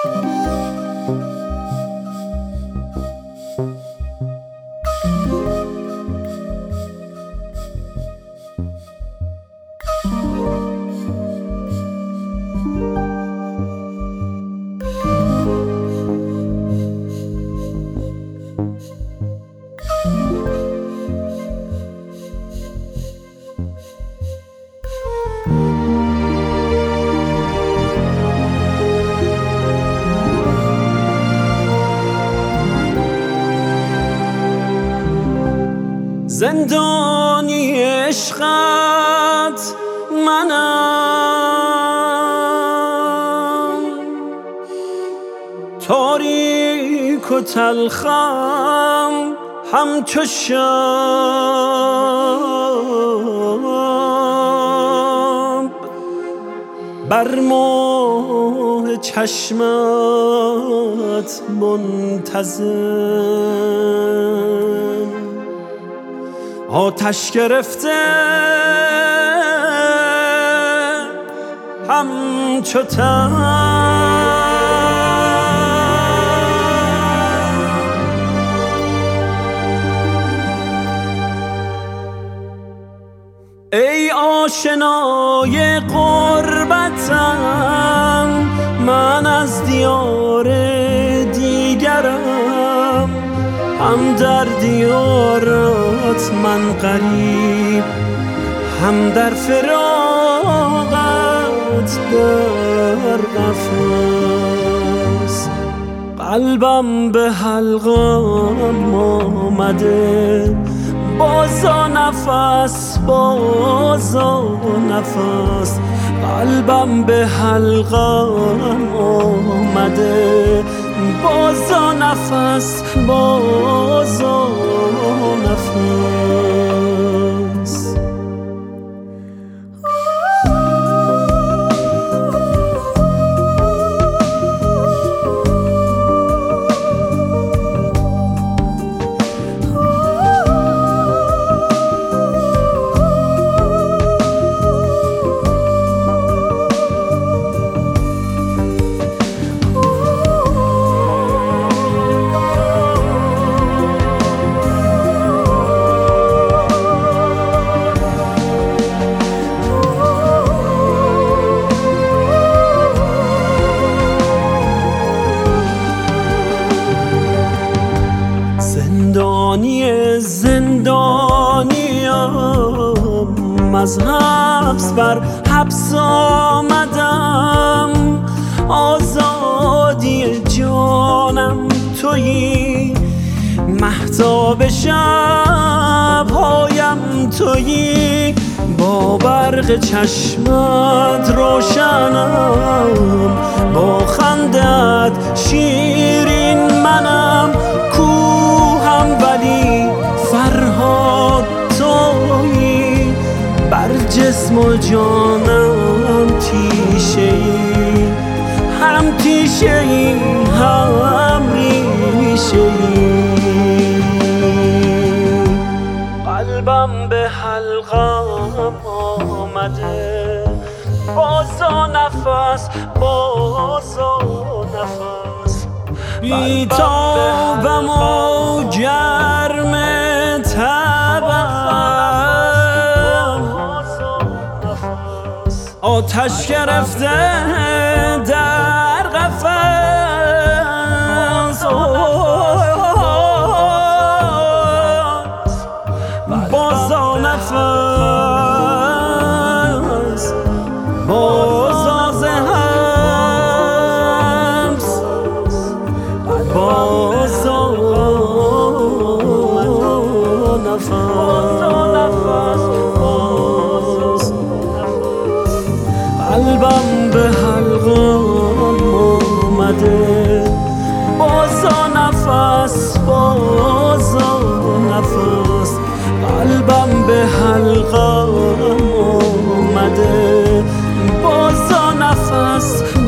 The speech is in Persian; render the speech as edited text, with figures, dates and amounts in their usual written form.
زندانی عشقت منم، تاریک و تلخم همچو شب، بر ماه چشمت منتظر، آتش گرفته همچو تن. ای آشنای غربتم، من از دیار دیگرم، هم در دیارت من غریب، هم در فراقت در قفس. قلبم به حلقم آمده، بازا نفس بازا نفس. قلبم به حلقم آمده، بازا نفس بازا نفس. زندانیم، از حبس بر حبس آمدم، آزادی جانم تویی، مهتاب شبهایم تویی، با برق چشمت روشنم، با خندت شیرین منم، کوهم ولی فرهاد تویی، بر جسم و جانم تیشه‌ای، هم تیشه‌ای هم ریشه‌ای. قلبم به حلقم آمده، بازا نفس بازا نفس. بی‌تابم و گرم تبم، آتش گرفته در قفس. بازا نفس بازا ز حبس، بازا نفس. قلبم به حلقم آمده، بازا نفس بازا نفس. قلبم به حلقم آمده، بازا نفس